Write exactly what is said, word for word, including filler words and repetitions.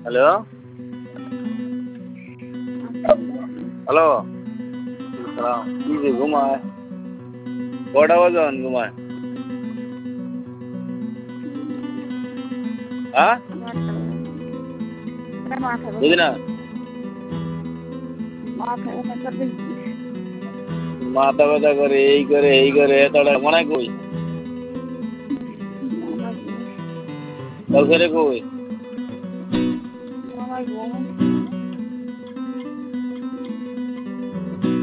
hello hello কি যে ঘুমায় কটা বাজন ঘুমায় হ্যাঁ বুঝি না মাথা ব্যথা করে এই করে এই করে এতটা মনে কই কালকে রে কই